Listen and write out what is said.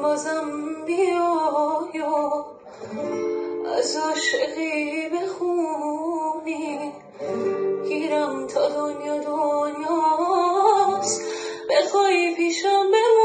بازم بیا یا از عاشقی بخونی گیرم تا دنیاست بخوای پیشم بمونی